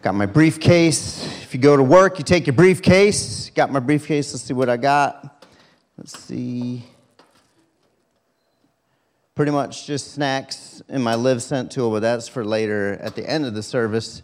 Got my briefcase. If you go to work, you take your briefcase. Got my briefcase. Let's see what I got. Let's see. Pretty much just snacks in my Live Sent tool, but that's for later at the end of the service.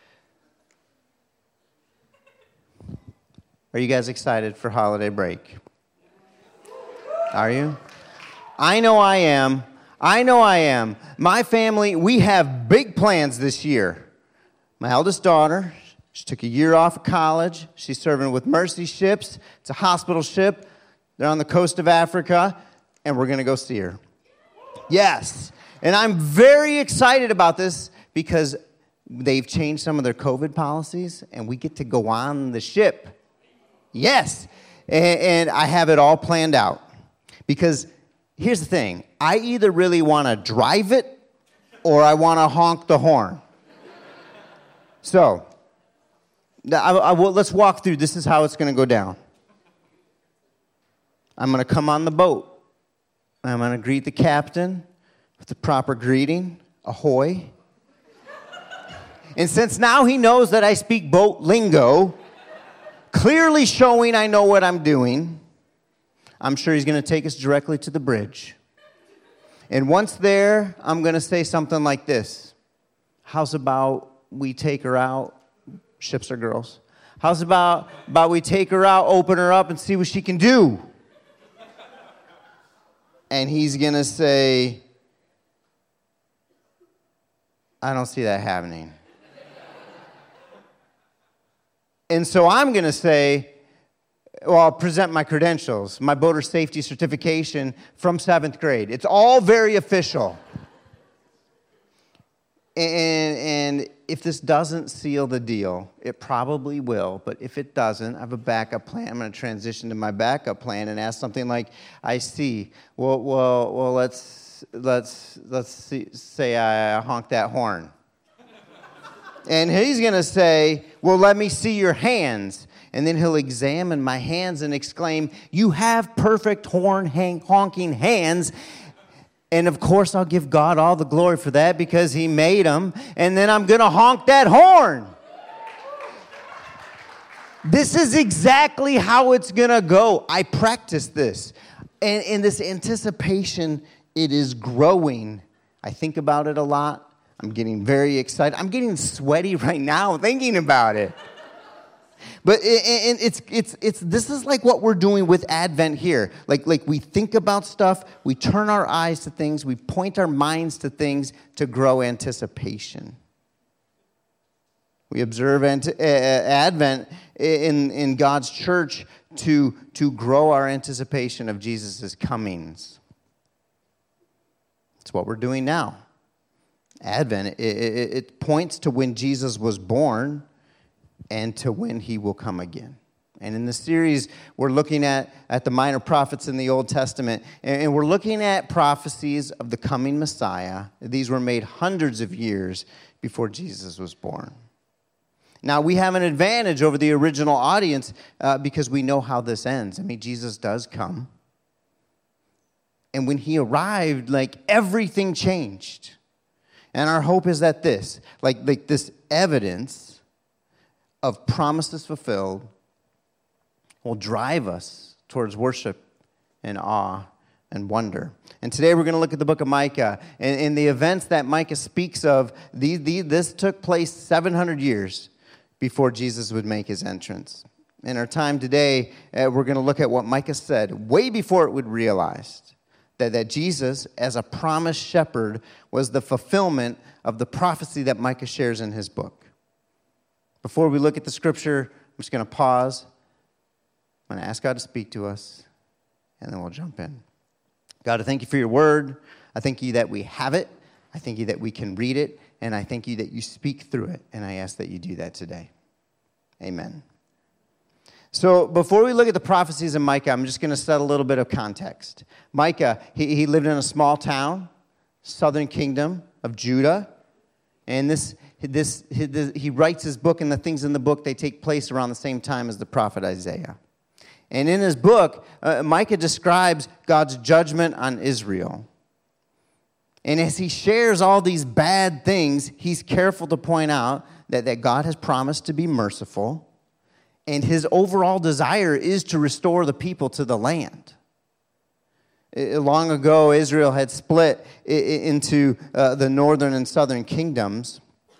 Are you guys excited for holiday break? Are you? I know I am. My family, we have big plans this year. My eldest daughter, she took a year off of college. She's serving with Mercy Ships. It's a hospital ship. They're on the coast of Africa, and we're going to go see her. Yes. And I'm very excited about this because they've changed some of their COVID policies, and we get to go on the ship. Yes. And I have it all planned out. Because here's the thing. I either really want to drive it or I want to honk the horn. So, let's walk through. This is how it's going to go down. I'm going to come on the boat. I'm going to greet the captain with the proper greeting. Ahoy. And since now he knows that I speak boat lingo, clearly showing I know what I'm doing, I'm sure he's going to take us directly to the bridge. And once there, I'm going to say something like this. How's about we take her out? Ships are girls. How's about we take her out, open her up, and see what she can do? And he's going to say, I don't see that happening. And so I'm going to say, well, I'll present my credentials, my boater safety certification from 7th grade. It's all very official. And if this doesn't seal the deal, it probably will. But if it doesn't, I have a backup plan. I'm going to transition to my backup plan and ask something like, I see. Well, let's say I honk that horn. And he's going to say, well, let me see your hands. And then he'll examine my hands and exclaim, you have perfect horn honking hands. And of course, I'll give God all the glory for that because he made them. And then I'm going to honk that horn. This is exactly how it's going to go. I practice this. And in this anticipation, it is growing. I think about it a lot. I'm getting very excited. I'm getting sweaty right now thinking about it. But this is like what we're doing with Advent here. Like we think about stuff, we turn our eyes to things, we point our minds to things to grow anticipation. We observe Advent in God's church to grow our anticipation of Jesus' comings. That's what we're doing now. Advent, it points to when Jesus was born and to when he will come again. And in the series, we're looking at the minor prophets in the Old Testament, and we're looking at prophecies of the coming Messiah. These were made hundreds of years before Jesus was born. Now, we have an advantage over the original audience because we know how this ends. I mean, Jesus does come. And when he arrived, everything changed. And our hope is that this evidence of promises fulfilled will drive us towards worship and awe and wonder. And today we're going to look at the book of Micah. And the events that Micah speaks of, this took place 700 years before Jesus would make his entrance. In our time today, we're going to look at what Micah said way before it would realize that Jesus, as a promised shepherd, was the fulfillment of the prophecy that Micah shares in his book. Before we look at the scripture, I'm just going to pause. I'm going to ask God to speak to us, and then we'll jump in. God, I thank you for your word. I thank you that we have it. I thank you that we can read it, and I thank you that you speak through it, and I ask that you do that today. Amen. So before we look at the prophecies of Micah, I'm just going to set a little bit of context. Micah, he lived in a small town, southern kingdom of Judah. And he writes his book, and the things in the book, they take place around the same time as the prophet Isaiah. And in his book, Micah describes God's judgment on Israel. And as he shares all these bad things, he's careful to point out that God has promised to be merciful, and his overall desire is to restore the people to the land. Long ago, Israel had split into the northern and southern kingdoms,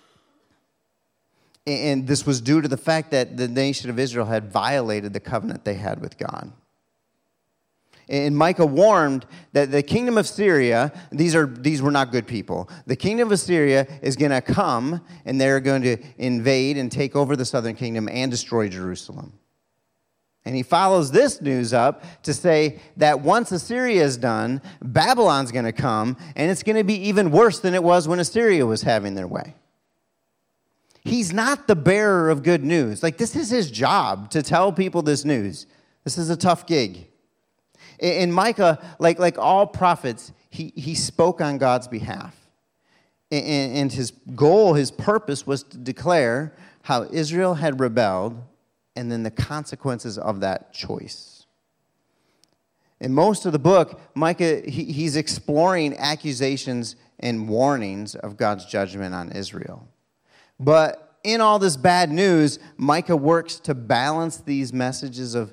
and this was due to the fact that the nation of Israel had violated the covenant they had with God. And Micah warned that the kingdom of Syria, these were not good people. The kingdom of Syria is going to come, and they're going to invade and take over the southern kingdom and destroy Jerusalem. And he follows this news up to say that once Assyria is done, Babylon's going to come, and it's going to be even worse than it was when Assyria was having their way. He's not the bearer of good news. Like, this is his job to tell people this news. This is a tough gig. In Micah, like all prophets, he spoke on God's behalf. And his goal, his purpose was to declare how Israel had rebelled and then the consequences of that choice. In most of the book, Micah, he's exploring accusations and warnings of God's judgment on Israel. But in all this bad news, Micah works to balance these messages of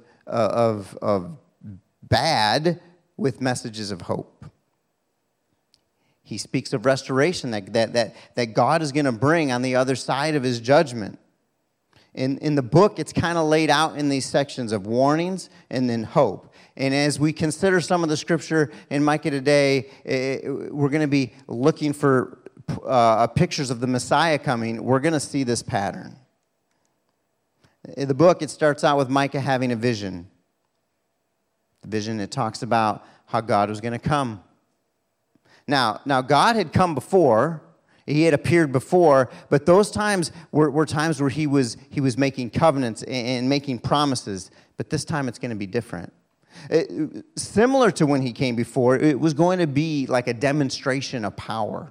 bad with messages of hope. He speaks of restoration that God is going to bring on the other side of his judgment. In the book, it's kind of laid out in these sections of warnings and then hope. And as we consider some of the scripture in Micah today, we're going to be looking for pictures of the Messiah coming. We're going to see this pattern. In the book, it starts out with Micah having a vision. The vision, it talks about how God was going to come. Now God had come before. He had appeared before, but those times were times where he was making covenants and making promises. But this time it's going to be different. Similar to when he came before, it was going to be like a demonstration of power.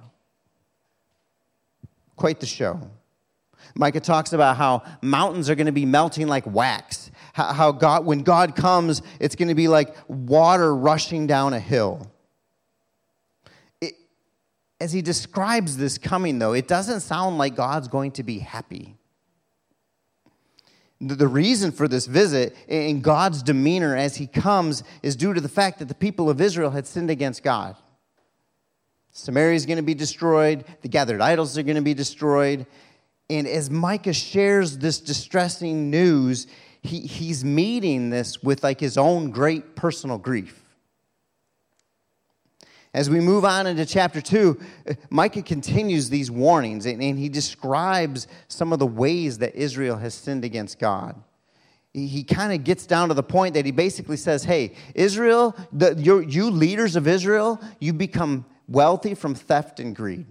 Quite the show. Micah talks about how mountains are going to be melting like wax. How God, when God comes, it's going to be like water rushing down a hill. As he describes this coming, though, it doesn't sound like God's going to be happy. The reason for this visit in God's demeanor as he comes is due to the fact that the people of Israel had sinned against God. Samaria is going to be destroyed. The gathered idols are going to be destroyed. And as Micah shares this distressing news, he's meeting this with like his own great personal grief. As we move on into chapter 2, Micah continues these warnings, and he describes some of the ways that Israel has sinned against God. He kind of gets down to the point that he basically says, hey, Israel, you leaders of Israel, you become wealthy from theft and greed.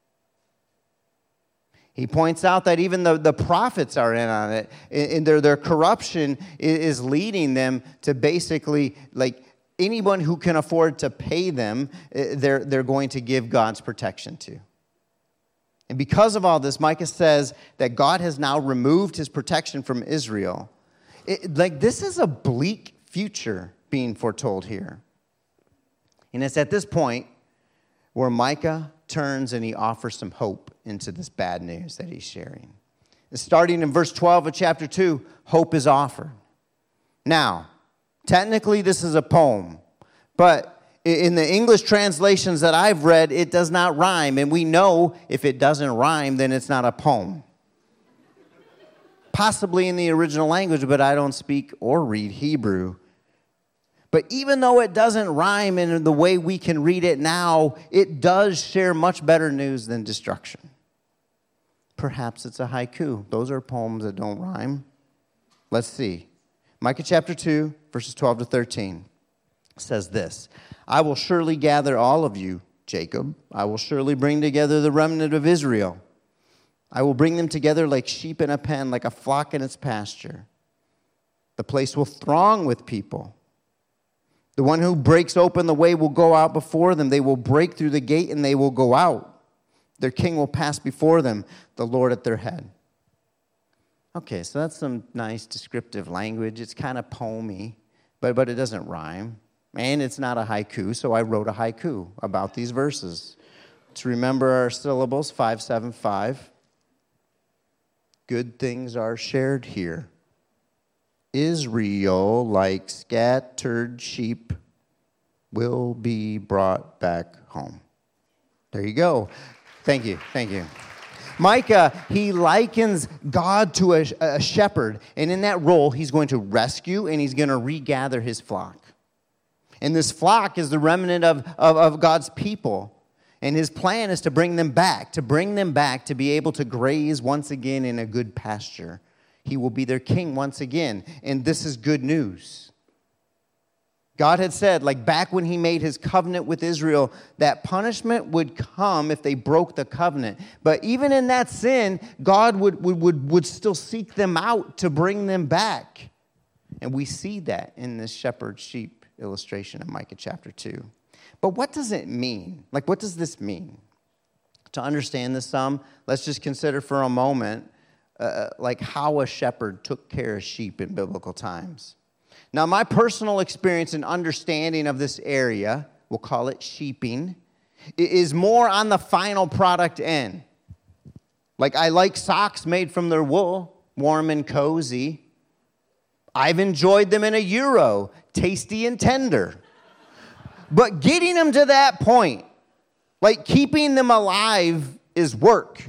He points out that even the prophets are in on it, and their corruption is leading them to basically, like, anyone who can afford to pay them, they're going to give God's protection to. And because of all this, Micah says that God has now removed his protection from Israel. This is a bleak future being foretold here. And it's at this point where Micah turns and he offers some hope into this bad news that he's sharing. And starting in verse 12 of chapter 2, hope is offered. Now, technically, this is a poem, but in the English translations that I've read, it does not rhyme, and we know if it doesn't rhyme, then it's not a poem. Possibly in the original language, but I don't speak or read Hebrew. But even though it doesn't rhyme in the way we can read it now, it does share much better news than destruction. Perhaps it's a haiku. Those are poems that don't rhyme. Let's see. Micah chapter 2, verses 12 to 13 says this: I will surely gather all of you, Jacob. I will surely bring together the remnant of Israel. I will bring them together like sheep in a pen, like a flock in its pasture. The place will throng with people. The one who breaks open the way will go out before them. They will break through the gate and they will go out. Their king will pass before them, the Lord at their head. Okay, so that's some nice descriptive language. It's kind of poemy, but it doesn't rhyme. And it's not a haiku, so I wrote a haiku about these verses. To remember our syllables, 5, 7, 5. good things are shared here. Israel, like scattered sheep, will be brought back home. There you go. Thank you. Micah, he likens God to a shepherd, and in that role, he's going to rescue and he's going to regather his flock. And this flock is the remnant of God's people. And his plan is to bring them back to be able to graze once again in a good pasture. He will be their king once again. And this is good news. God had said, like back when he made his covenant with Israel, that punishment would come if they broke the covenant. But even in that sin, God would still seek them out to bring them back. And we see that in this shepherd-sheep illustration of Micah chapter 2. But what does it mean? Like, what does this mean? To understand this some, let's just consider for a moment like how a shepherd took care of sheep in biblical times. Now, my personal experience and understanding of this area, we'll call it sheeping, is more on the final product end. Like, I like socks made from their wool, warm and cozy. I've enjoyed them in a euro, tasty and tender. But getting them to that point, like keeping them alive, is work.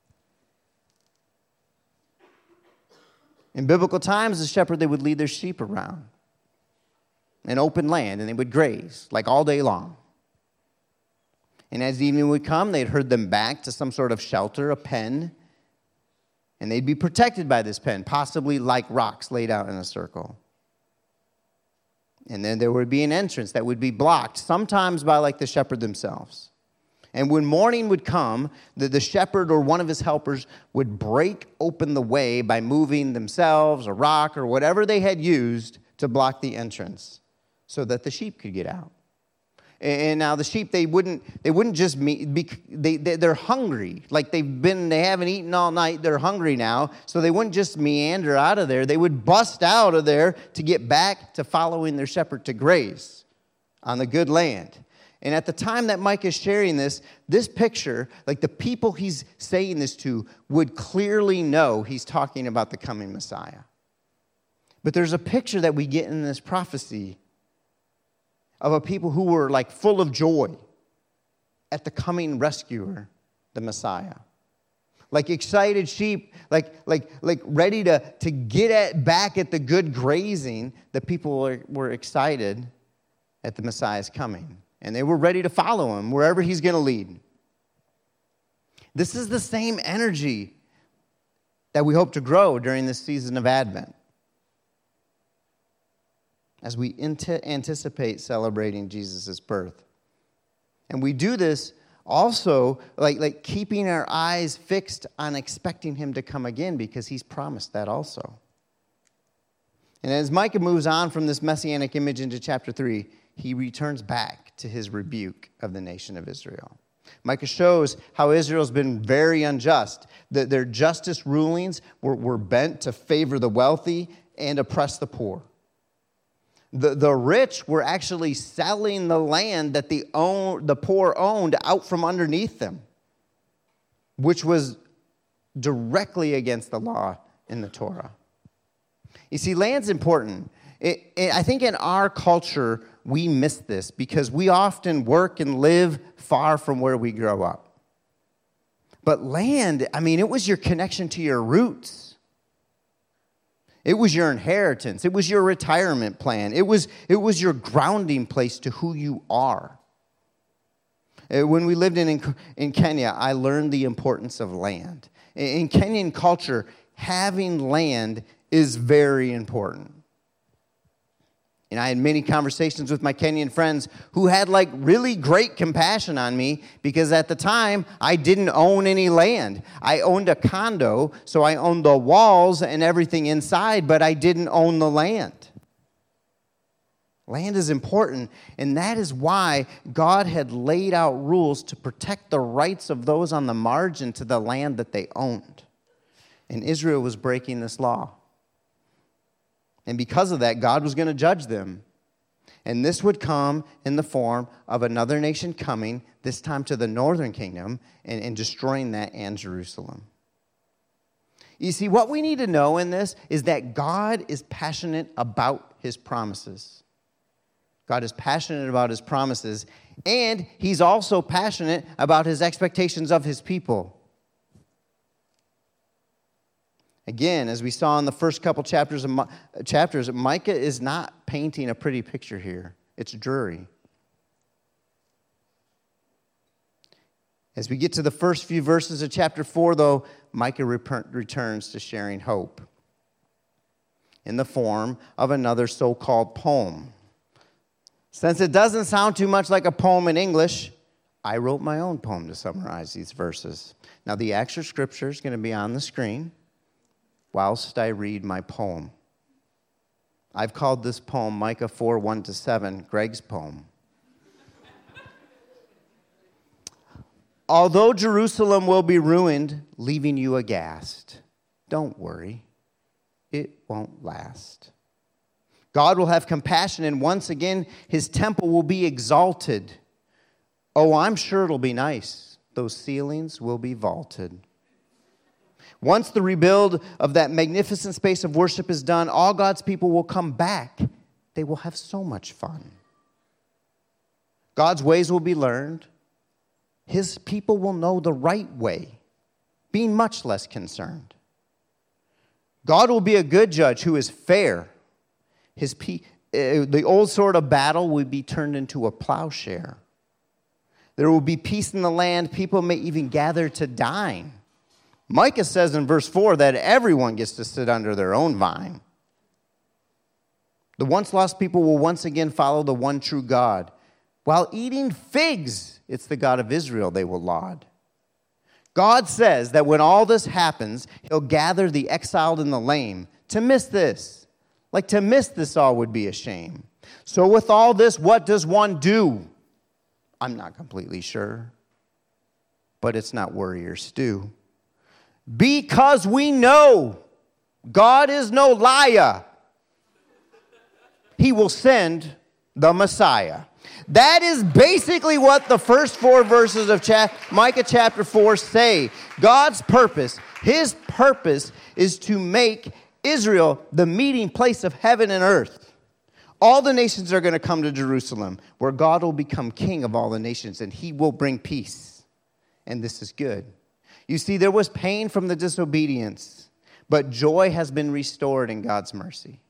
In biblical times, the shepherd, they would lead their sheep around an open land, and they would graze, like all day long. And as evening would come, they'd herd them back to some sort of shelter, a pen, and they'd be protected by this pen, possibly like rocks laid out in a circle. And then there would be an entrance that would be blocked, sometimes by like the shepherd themselves. And when morning would come, the shepherd or one of his helpers would break open the way by moving themselves, a rock, or whatever they had used to block the entrance so that the sheep could get out. And now the sheep, they wouldn't just they're hungry. Like they haven't eaten all night, they're hungry now. So they wouldn't just meander out of there. They would bust out of there to get back to following their shepherd to graze on the good land. And at the time that Micah is sharing this picture, like the people he's saying this to would clearly know he's talking about the coming Messiah. But there's a picture that we get in this prophecy of a people who were like full of joy at the coming rescuer, the Messiah. Like excited sheep, like ready to get back at the good grazing. The people were excited at the Messiah's coming. And they were ready to follow him wherever he's going to lead. This is the same energy that we hope to grow during this season of Advent, as we anticipate celebrating Jesus' birth. And we do this also like keeping our eyes fixed on expecting him to come again, because he's promised that also. And as Micah moves on from this messianic image into chapter 3, he returns back to his rebuke of the nation of Israel. Micah shows how Israel's been very unjust. Their justice rulings were bent to favor the wealthy and oppress the poor. The rich were actually selling the land that the poor owned out from underneath them, which was directly against the law in the Torah. You see, land's important. I think in our culture, we miss this because we often work and live far from where we grow up. But land, it was your connection to your roots. It was your inheritance. It was your retirement plan. It was your grounding place to who you are. When we lived in Kenya, I learned the importance of land. In Kenyan culture, having land is very important. And I had many conversations with my Kenyan friends who had really great compassion on me because at the time I didn't own any land. I owned a condo, so I owned the walls and everything inside, but I didn't own the land. Land is important, and that is why God had laid out rules to protect the rights of those on the margin to the land that they owned. And Israel was breaking this law. And because of that, God was going to judge them. And this would come in the form of another nation coming, this time to the northern kingdom, and destroying that and Jerusalem. You see, what we need to know in this is that God is passionate about his promises. God is passionate about his promises, and he's also passionate about his expectations of his people. Again, as we saw in the first couple chapters, Micah is not painting a pretty picture here. It's dreary. As we get to the first few verses of chapter 4, though, Micah returns to sharing hope in the form of another so-called poem. Since it doesn't sound too much like a poem in English, I wrote my own poem to summarize these verses. Now, the actual scripture is going to be on the screen whilst I read my poem. I've called this poem Micah 4, 1-7, Greg's poem. Although Jerusalem will be ruined, leaving you aghast, don't worry, it won't last. God will have compassion, and once again, his temple will be exalted. Oh, I'm sure it'll be nice. Those ceilings will be vaulted. Once the rebuild of that magnificent space of worship is done, all God's people will come back. They will have so much fun. God's ways will be learned. His people will know the right way, being much less concerned. God will be a good judge who is fair. The old sword of battle will be turned into a plowshare. There will be peace in the land. People may even gather to dine. Micah says in verse 4 that everyone gets to sit under their own vine. The once lost people will once again follow the one true God. While eating figs, it's the God of Israel they will laud. God says that when all this happens, he'll gather the exiled and the lame. To miss this, all would be a shame. So with all this, what does one do? I'm not completely sure, but it's not worry or stew. Because we know God is no liar, he will send the Messiah. That is basically what the first 4 verses of Micah chapter 4 say. God's purpose, his purpose is to make Israel the meeting place of heaven and earth. All the nations are going to come to Jerusalem, where God will become king of all the nations, and he will bring peace. And this is good. You see, there was pain from the disobedience, but joy has been restored in God's mercy.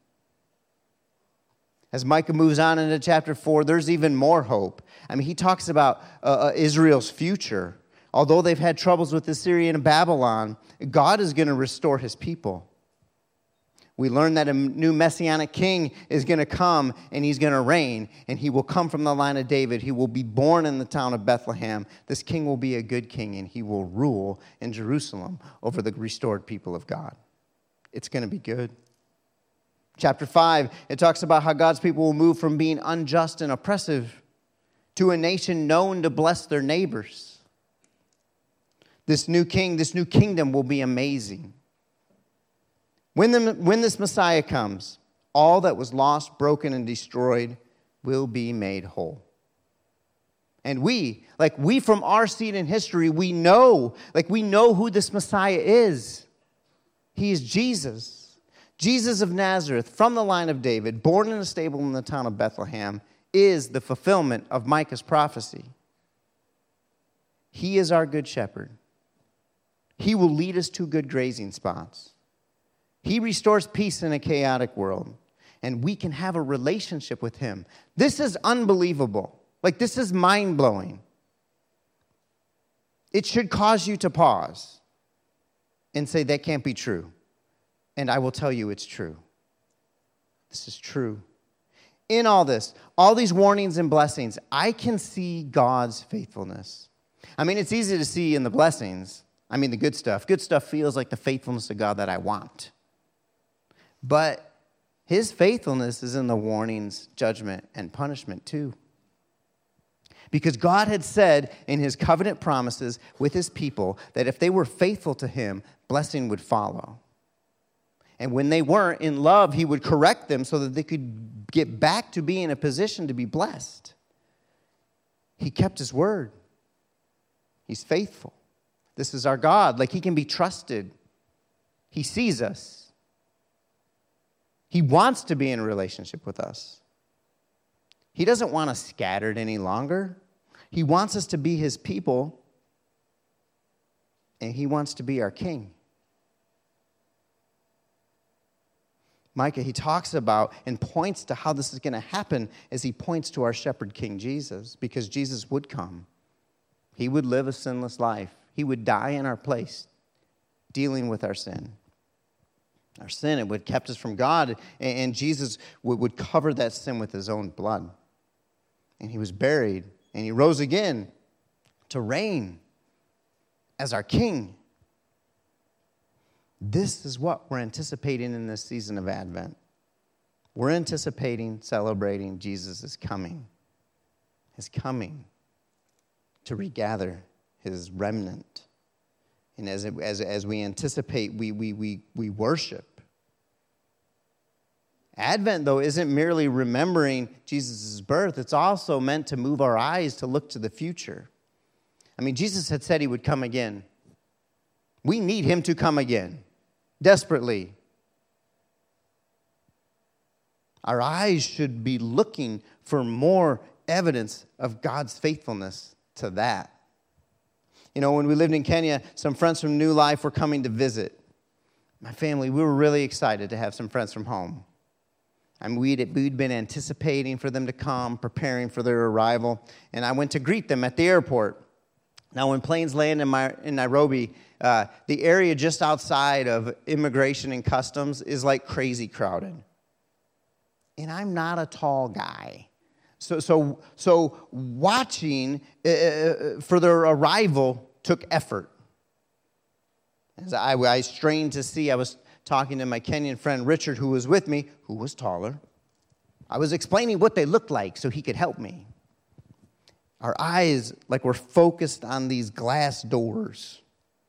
As Micah moves on into chapter 4, there's even more hope. I mean, he talks about Israel's future. Although they've had troubles with Assyria and Babylon, God is going to restore his people. We learn that a new messianic king is going to come, and he's going to reign, and he will come from the line of David. He will be born in the town of Bethlehem. This king will be a good king, and he will rule in Jerusalem over the restored people of God. It's going to be good. Chapter 5, it talks about how God's people will move from being unjust and oppressive to a nation known to bless their neighbors. This new king, this new kingdom will be amazing. When this Messiah comes, all that was lost, broken, and destroyed will be made whole. And we from our seat in history, we know who this Messiah is. He is Jesus. Jesus of Nazareth, from the line of David, born in a stable in the town of Bethlehem, is the fulfillment of Micah's prophecy. He is our good shepherd. He will lead us to good grazing spots. He restores peace in a chaotic world, and we can have a relationship with him. This is unbelievable. This is mind-blowing. It should cause you to pause and say, that can't be true. And I will tell you it's true. This is true. In all this, all these warnings and blessings, I can see God's faithfulness. I mean, it's easy to see in the blessings. I mean, the good stuff. Good stuff feels like the faithfulness of God that I want. But his faithfulness is in the warnings, judgment, and punishment too. Because God had said in his covenant promises with his people that if they were faithful to him, blessing would follow. And when they weren't in love, he would correct them so that they could get back to being in a position to be blessed. He kept his word. He's faithful. This is our God. He can be trusted. He sees us. He wants to be in a relationship with us. He doesn't want us scattered any longer. He wants us to be his people, and he wants to be our king. Micah, he talks about and points to how this is going to happen as he points to our shepherd king Jesus, because Jesus would come. He would live a sinless life. He would die in our place, dealing with our sin. Our sin, it would have kept us from God, and Jesus would cover that sin with his own blood. And he was buried, and he rose again to reign as our king. This is what we're anticipating in this season of Advent. We're anticipating, celebrating Jesus' coming. His coming to regather his remnant. And as we anticipate, we worship. Advent, though, isn't merely remembering Jesus' birth. It's also meant to move our eyes to look to the future. I mean, Jesus had said he would come again. We need him to come again, desperately. Our eyes should be looking for more evidence of God's faithfulness to that. You know, when we lived in Kenya, some friends from New Life were coming to visit. My family, we were really excited to have some friends from home. I mean, we'd been anticipating for them to come, preparing for their arrival, and I went to greet them at the airport. Now, when planes land in Nairobi, the area just outside of immigration and customs is like crazy crowded. And I'm not a tall guy. So watching for their arrival took effort. As I strained to see, I was talking to my Kenyan friend Richard, who was with me, who was taller. I was explaining what they looked like so he could help me. Our eyes, like, were focused on these glass doors.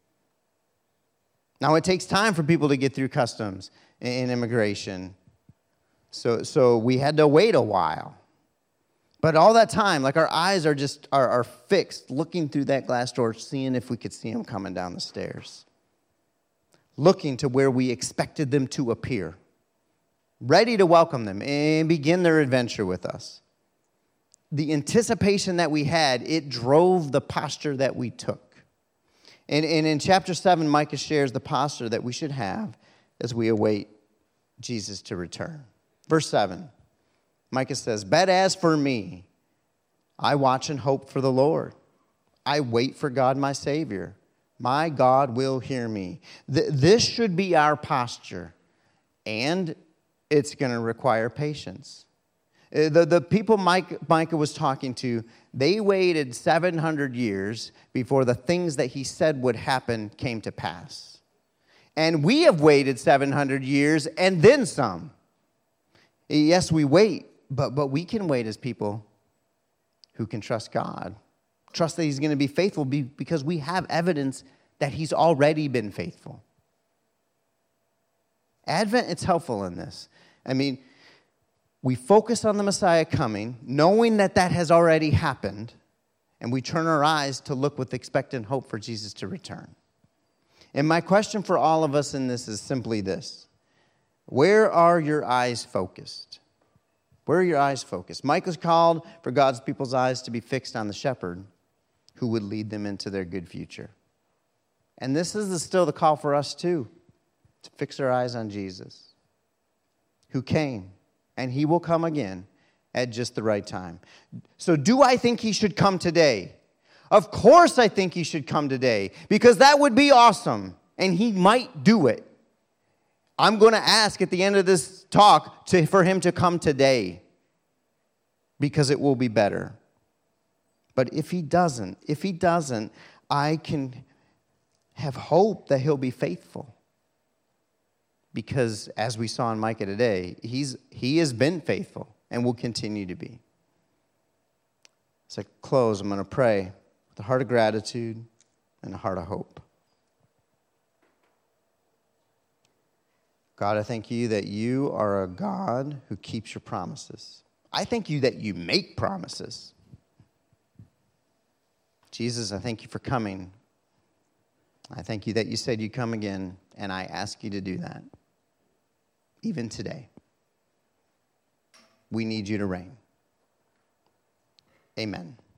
Now, it takes time for people to get through customs and immigration. So we had to wait a while. But all that time, like, our eyes are fixed, looking through that glass door, seeing if we could see him coming down the stairs. Looking to where we expected them to appear. Ready to welcome them and begin their adventure with us. The anticipation that we had, it drove the posture that we took. And in chapter 7, Micah shares the posture that we should have as we await Jesus to return. Verse 7, Micah says, "But as for me, I watch and hope for the Lord. I wait for God my Savior. My God will hear me." This should be our posture, and it's going to require patience. The people Micah was talking to, they waited 700 years before the things that he said would happen came to pass. And we have waited 700 years and then some. Yes, we wait, but we can wait as people who can trust God. Trust that he's going to be faithful because we have evidence that he's already been faithful. Advent, it's helpful in this. I mean, we focus on the Messiah coming, knowing that has already happened, and we turn our eyes to look with expectant hope for Jesus to return. And my question for all of us in this is simply this. Where are your eyes focused? Where are your eyes focused? Micah's called for God's people's eyes to be fixed on the shepherd who would lead them into their good future. And this is still the call for us too, to fix our eyes on Jesus, who came. And he will come again at just the right time. So do I think he should come today? Of course I think he should come today, because that would be awesome, and he might do it. I'm going to ask at the end of this talk for him to come today, because it will be better. But if he doesn't, I can have hope that he'll be faithful. Because as we saw in Micah today, he has been faithful and will continue to be. As I close, I'm going to pray with a heart of gratitude and a heart of hope. God, I thank you that you are a God who keeps your promises. I thank you that you make promises. Jesus, I thank you for coming I thank you that you said you'd come again, and I ask you to do that. Even today. We need you to reign. Amen.